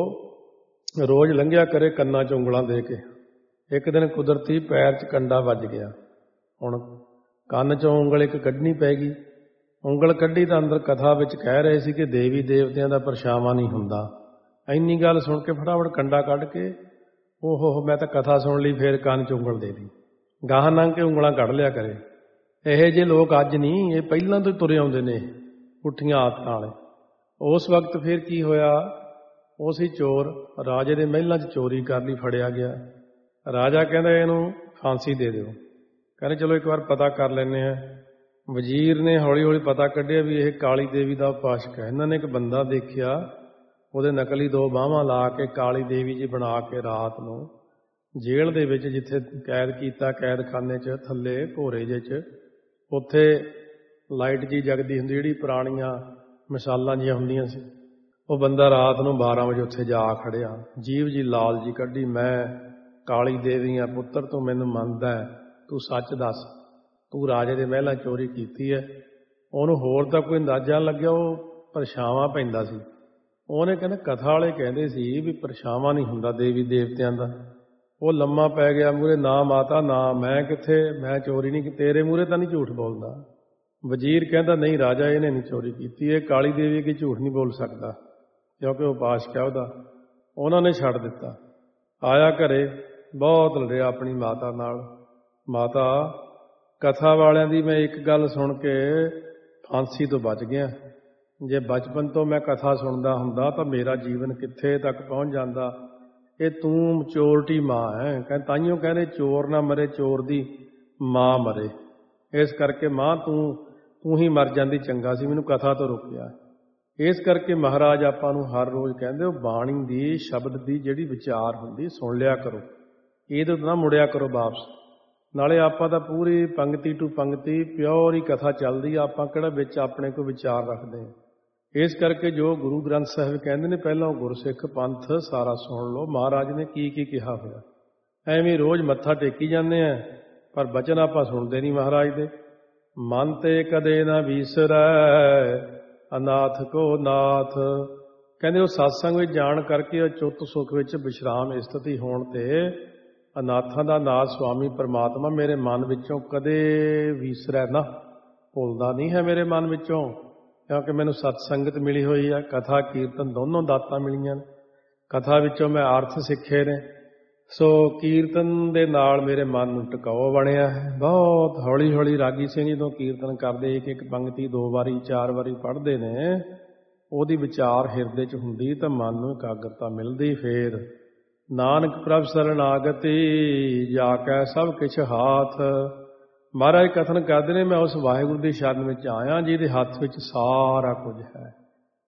ਉਹ ਰੋਜ਼ ਲੰਘਿਆ ਕਰੇ ਕੰਨਾਂ 'ਚ ਉਂਗਲਾਂ ਦੇ ਕੇ। ਇੱਕ ਦਿਨ ਕੁਦਰਤੀ ਪੈਰ 'ਚ ਕੰਡਾ ਵੱਜ ਗਿਆ। ਹੁਣ ਕੰਨ 'ਚੋਂ ਉਂਗਲ ਇੱਕ ਕੱਢਣੀ ਪੈ ਗਈ। ਉਂਗਲ ਕੱਢੀ ਤਾਂ ਅੰਦਰ ਕਥਾ ਵਿੱਚ ਕਹਿ ਰਹੇ ਸੀ ਕਿ ਦੇਵੀ ਦੇਵਤਿਆਂ ਦਾ ਪਰਛਾਵਾਂ ਨਹੀਂ ਹੁੰਦਾ। ਇੰਨੀ ਗੱਲ ਸੁਣ ਕੇ ਫਟਾਫਟ ਕੰਡਾ ਕੱਢ ਕੇ, ਓਹੋ ਮੈਂ ਤਾਂ ਕਥਾ ਸੁਣ ਲਈ, ਫੇਰ ਕੰਨ 'ਚ ਉਂਗਲ ਦੇ ਦੀ। ਗਾਹਾਂ ਲੰਘ ਕੇ ਉਂਗਲਾਂ ਕੱਢ ਲਿਆ ਕਰੇ। ਇਹੋ ਜਿਹੇ ਲੋਕ ਅੱਜ ਨਹੀਂ, ਇਹ ਪਹਿਲਾਂ ਤੋਂ ਤੁਰੇ ਆਉਂਦੇ ਨੇ ਪੁੱਠੀਆਂ ਆਦਤਾਂ ਵਾਲੇ। ਉਸ ਵਕਤ ਫਿਰ ਕੀ ਹੋਇਆ? ਉਹ ਸੀ ਚੋਰ, ਰਾਜੇ ਦੇ ਮਹਿਲਾਂ 'ਚ ਚੋਰੀ ਕਰ ਲਈ, ਫੜਿਆ ਗਿਆ। ਰਾਜਾ ਕਹਿੰਦਾ ਇਹਨੂੰ ਫਾਂਸੀ ਦੇ ਦਿਓ। ਕਹਿੰਦੇ ਚਲੋ ਇੱਕ ਵਾਰ ਪਤਾ ਕਰ ਲੈਂਦੇ ਹਾਂ। ਵਜ਼ੀਰ ਨੇ ਹੌਲੀ ਹੌਲੀ ਪਤਾ ਕੱਢਿਆ ਵੀ ਇਹ ਕਾਲੀ ਦੇਵੀ ਦਾ ਉਪਾਸਕ ਹੈ। ਇਹਨਾਂ ਨੇ ਇੱਕ ਬੰਦਾ ਦੇਖਿਆ, ਉਹਦੇ ਨਕਲੀ 2 ਬਾਹਾਂ ਲਾ ਕੇ ਕਾਲੀ ਦੇਵੀ ਜੀ ਬਣਾ ਕੇ ਰਾਤ ਨੂੰ ਜੇਲ੍ਹ ਦੇ ਵਿੱਚ ਜਿੱਥੇ ਕੈਦ ਕੀਤਾ, ਕੈਦਖਾਨੇ 'ਚ ਥੱਲੇ ਘੋਰੇ ਜਿਹੇ 'ਚ, ਉੱਥੇ ਲਾਈਟ ਜੀ ਜਗਦੀ ਹੁੰਦੀ, ਜਿਹੜੀ ਪੁਰਾਣੀਆਂ ਮਿਸਾਲਾਂ ਜਿਹੀਆਂ ਹੁੰਦੀਆਂ ਸੀ। ਉਹ ਬੰਦਾ ਰਾਤ ਨੂੰ 12 ਵਜੇ ਉੱਥੇ ਜਾ ਖੜਿਆ, ਜੀਭ ਜੀ ਲਾਲ ਜੀ ਕੱਢੀ, ਮੈਂ ਕਾਲੀ ਦੇਵੀ ਆ ਪੁੱਤਰ, ਤੂੰ ਮੈਨੂੰ ਮੰਨਦਾ, ਤੂੰ ਸੱਚ ਦੱਸ, ਤੂੰ ਰਾਜੇ ਦੇ ਮਹਿਲਾਂ ਚੋਰੀ ਕੀਤੀ ਹੈ। ਉਹਨੂੰ ਹੋਰ ਤਾਂ ਕੋਈ ਅੰਦਾਜ਼ਾ ਲੱਗਿਆ, ਉਹ ਪਰਛਾਵਾਂ ਪੈਂਦਾ ਸੀ। ਉਹਨੇ ਕਹਿੰਦਾ ਕਥਾ ਵਾਲੇ ਕਹਿੰਦੇ ਸੀ ਵੀ ਪਰਛਾਵਾਂ ਨਹੀਂ ਹੁੰਦਾ ਦੇਵੀ ਦੇਵਤਿਆਂ ਦਾ। ਉਹ ਲੰਮਾ ਪੈ ਗਿਆ ਮੂਹਰੇ, ਨਾ ਮਾਤਾ ਨਾ, ਮੈਂ ਕਿੱਥੇ, ਮੈਂ ਚੋਰੀ ਨਹੀਂ ਕੀਤੀ, ਤੇਰੇ ਮੂਹਰੇ ਤਾਂ ਨਹੀਂ ਝੂਠ ਬੋਲਦਾ। ਵਜ਼ੀਰ ਕਹਿੰਦਾ ਨਹੀਂ ਰਾਜਾ, ਇਹਨੇ ਨਹੀਂ ਚੋਰੀ ਕੀਤੀ, ਇਹ ਕਾਲੀ ਦੇਵੀ ਕੀ ਝੂਠ ਨਹੀਂ ਬੋਲ ਸਕਦਾ, ਕਿਉਂਕਿ ਉਹ ਬਾਦਸ਼ਾਹ ਉਹਦਾ। ਉਹਨਾਂ ਨੇ ਛੱਡ ਦਿੱਤਾ। ਆਇਆ ਘਰੇ, ਬਹੁਤ ਲੜਿਆ ਆਪਣੀ ਮਾਤਾ ਨਾਲ। ਮਾਤਾ, ਕਥਾ ਵਾਲਿਆਂ ਦੀ ਮੈਂ ਇੱਕ ਗੱਲ ਸੁਣ ਕੇ ਫਾਂਸੀ ਤੋਂ ਬਚ ਗਿਆ। ਜੇ ਬਚਪਨ ਤੋਂ ਮੈਂ ਕਥਾ ਸੁਣਦਾ ਹੁੰਦਾ ਤਾਂ ਮੇਰਾ ਜੀਵਨ ਕਿੱਥੇ ਤੱਕ ਪਹੁੰਚ ਜਾਂਦਾ। ਇਹ ਤੂੰ ਚੋਰਟੀ ਮਾਂ ਹੈ, ਕਹਿੰਦੇ ਤਾਈਓ ਕਹਿੰਦੇ ਚੋਰ ਨਾ ਮਰੇ, ਚੋਰ ਦੀ ਮਾਂ ਮਰੇ। ਇਸ ਕਰਕੇ ਮਾਂ ਤੂੰ ਹੀ ਮਰ ਜਾਂਦੀ ਚੰਗਾ ਸੀ, ਮੈਨੂੰ ਕਥਾ ਤੋਂ ਰੋਕਿਆ। ਇਸ ਕਰਕੇ ਮਹਾਰਾਜ ਆਪਾਂ ਨੂੰ ਹਰ ਰੋਜ਼ ਕਹਿੰਦੇ ਉਹ ਬਾਣੀ ਦੀ, ਸ਼ਬਦ ਦੀ ਜਿਹੜੀ ਵਿਚਾਰ ਹੁੰਦੀ ਸੁਣ ਲਿਆ ਕਰੋ, ਇਹਦੇ ਤੋਂ ਨਾ ਮੁੜਿਆ ਕਰੋ ਵਾਪਸ। ਨਾਲੇ ਆਪਾਂ ਤਾਂ ਪੂਰੀ ਪੰਗਤੀ ਟੂ ਪੰਗਤੀ ਪਿਓਰ ਹੀ ਕਥਾ ਚੱਲਦੀ ਆ, ਆਪਾਂ ਕਿਹੜਾ ਵਿੱਚ ਆਪਣੇ ਕੋਈ ਵਿਚਾਰ ਰੱਖਦੇ ਹਾਂ। ਇਸ ਕਰਕੇ ਜੋ ਗੁਰੂ ਗ੍ਰੰਥ ਸਾਹਿਬ ਕਹਿੰਦੇ ਨੇ, ਪਹਿਲਾਂ ਗੁਰਸਿੱਖ ਪੰਥ ਸਾਰਾ ਸੁਣ ਲਓ, ਮਹਾਰਾਜ ਨੇ ਕੀ ਕੀ ਕਿਹਾ ਹੋਇਆ। ਐਵੇਂ ਰੋਜ਼ ਮੱਥਾ ਟੇਕੀ ਜਾਂਦੇ ਆ, ਪਰ ਬਚਨ ਆਪਾਂ ਸੁਣਦੇ ਨਹੀਂ ਮਹਾਰਾਜ ਦੇ। ਮਨ ਤੇ ਕਦੇ ਨਾ ਵਿਸਰੈ, ਅਨਾਥ ਕੋ ਨਾਥ। ਕਹਿੰਦੇ ਉਹ ਸਤਸੰਗ ਵਿੱਚ ਜਾਣ ਕਰਕੇ ਚੁੱਤ ਸੁੱਖ ਵਿੱਚ ਵਿਸ਼ਰਾਮ ਸਥਿਤੀ ਹੋਣ ਤੇ ਅਨਾਥਾਂ ਦਾ ਨਾਥ ਸੁਆਮੀ ਪਰਮਾਤਮਾ ਮੇਰੇ ਮਨ ਵਿੱਚੋਂ ਕਦੇ ਵਿਸਰੈ ਨਾ, ਭੁੱਲਦਾ ਨਹੀਂ ਹੈ ਮੇਰੇ ਮਨ ਵਿੱਚੋਂ, ਕਿਉਂਕਿ ਮੈਨੂੰ ਸਤਸੰਗਤ ਮਿਲੀ ਹੋਈ ਹੈ, ਕਥਾ ਕੀਰਤਨ ਦੋਨੋਂ ਦਾਤਾਂ ਮਿਲੀਆਂ ਨੇ। ਕਥਾ ਵਿੱਚੋਂ ਮੈਂ ਅਰਥ ਸਿੱਖੇ ਨੇ, ਸੋ ਕੀਰਤਨ ਦੇ ਨਾਲ ਮੇਰੇ ਮਨ ਨੂੰ ਟਿਕਾਓ ਬਣਿਆ ਹੈ। ਬਹੁਤ ਹੌਲੀ ਹੌਲੀ ਰਾਗੀ ਸਿੰਘ ਜਦੋਂ ਕੀਰਤਨ ਕਰਦੇ, ਇੱਕ ਇੱਕ ਪੰਗਤੀ 2 ਵਾਰੀ 4 ਵਾਰੀ ਪੜ੍ਹਦੇ ਨੇ, ਉਹਦੀ ਵਿਚਾਰ ਹਿਰਦੇ 'ਚ ਹੁੰਦੀ ਤਾਂ ਮਨ ਨੂੰ ਇਕਾਗਰਤਾ ਮਿਲਦੀ। ਫੇਰ ਨਾਨਕ ਪ੍ਰਭ ਸਰਨਾਗਤੀ, ਜਾ ਕੇ ਸਭ ਕਿਛ ਹਾਥ। ਮਹਾਰਾਜ ਕਥਨ ਕਰਦੇ ਨੇ, ਮੈਂ ਉਸ ਵਾਹਿਗੁਰੂ ਦੀ ਸ਼ਰਨ ਵਿੱਚ ਆਇਆ ਜਿਹਦੇ ਹੱਥ ਵਿੱਚ ਸਾਰਾ ਕੁਝ ਹੈ।